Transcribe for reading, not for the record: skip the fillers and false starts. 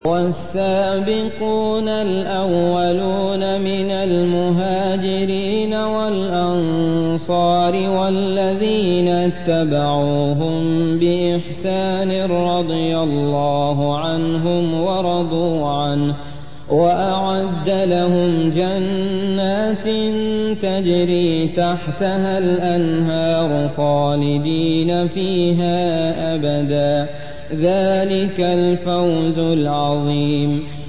وَالسَّابِقُونَ الْأَوَّلُونَ مِنَ الْمُهَاجِرِينَ وَالْأَنصَارِ وَالَّذِينَ اتَّبَعُوهُم بِإِحْسَانٍ رَّضِيَ اللَّهُ عَنْهُمْ وَرَضُوا عَنْهُ وَأَعَدَّ لَهُمْ جَنَّاتٍ تَجْرِي تَحْتَهَا الْأَنْهَارُ خَالِدِينَ فِيهَا أَبَدًا ۚ ذَٰلِكَ الْفَوْزُ الْعَظِيمُ